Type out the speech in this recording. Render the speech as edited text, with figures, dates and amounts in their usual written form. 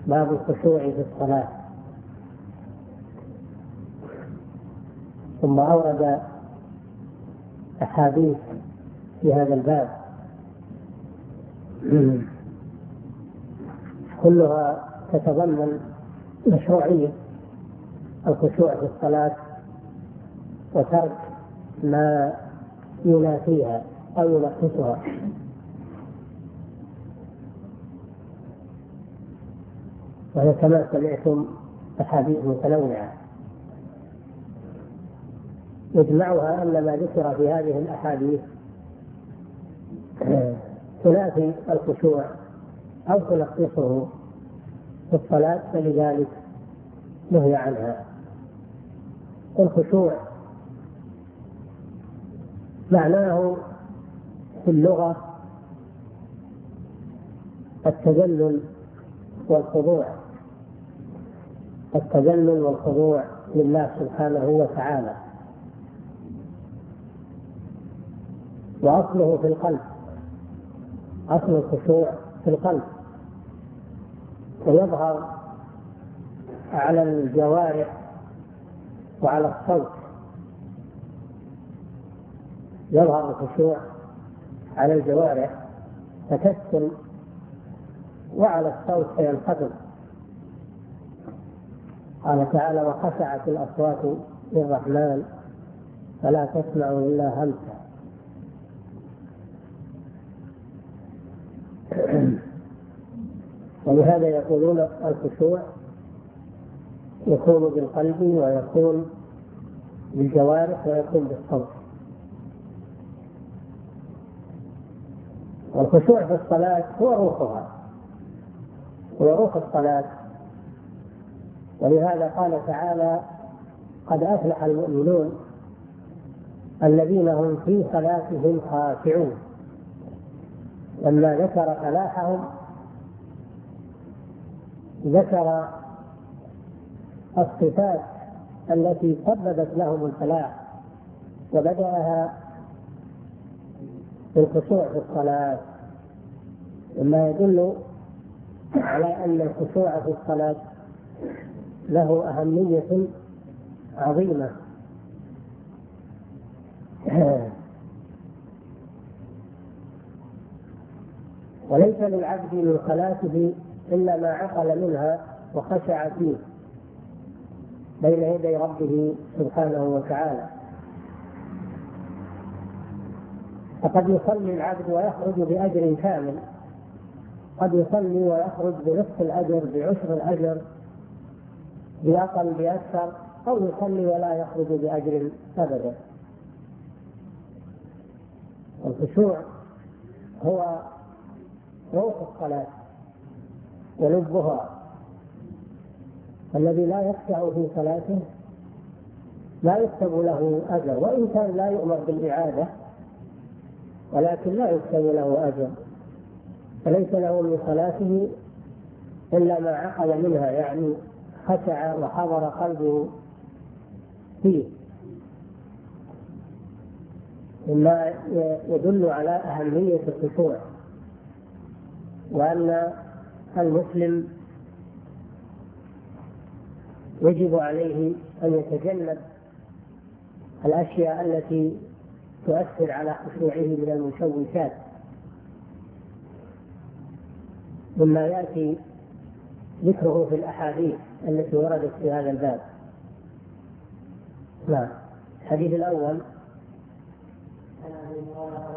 باب الخشوع في الصلاة. ثم أورد أحاديث في هذا الباب كلها تتضمن مشروعية الخشوع في الصلاة وترك ما ينافيها أو ينقصها. وهي كما سمعتم أحاديث متنوعة يجمعها أن ما ذكر في هذه الأحاديث تنافي الخشوع أو تنقصه في الصلاة، فلذلك نهي عنها. الخشوع معناه في اللغة التذلل والخضوع لله سبحانه وتعالى، وأصله في القلب، أصل الخشوع في القلب، ويظهر على الجوارح وعلى الصوت. يظهر الخشوع على الجوارح فتسكن، وعلى الصوت فينخفض. قال تعالى: وخشعت الأصوات للرحمن فلا تسمع إلا همسا. ولهذا يقولون الخشوع يكون بالقلب ويكون بالجوارح ويكون بالصوت. والخشوع في الصلاة هو روحها، هو روح الصلاة. ولهذا قال تعالى: قد أفلح المؤمنون الذين هم في صلاتهم خاشعون. لما ذكر فلاحهم ذكر الصفات التي سببت لهم الفلاح، وبدأها بالخشوع في الصلاة، مما يدل على أن الخشوع في الصلاة له أهمية عظيمة. وليس للعبد من صلاته إلا ما عقل منها وخشع فيه بين يدي ربه سبحانه وتعالى. فقد يصلي العبد ويخرج بأجر كامل، قد يصلي ويخرج بنصف الأجر، بعشر الأجر، بأقل بأكثر، أو يصلي ولا يخرج بأجر أبدا. الخشوع هو روح الصلاة ولبها. الذي لا يخشع في صلاته لا يكتب له أجر، وإن كان لا يؤمر بالإعادة، ولكن لا يكتب له أجر. فليس له من صلاته إلا ما عقل منها، يعني خشع وحضر قلبه فيه، مما يدل على أهمية الخشوع، وأن المسلم يجب عليه أن يتجنب الأشياء التي تؤثر على خشوعه من المشوشات، مما يأتي ذكره في الأحاديث التي وردت في هذا الباب. الحديث الأول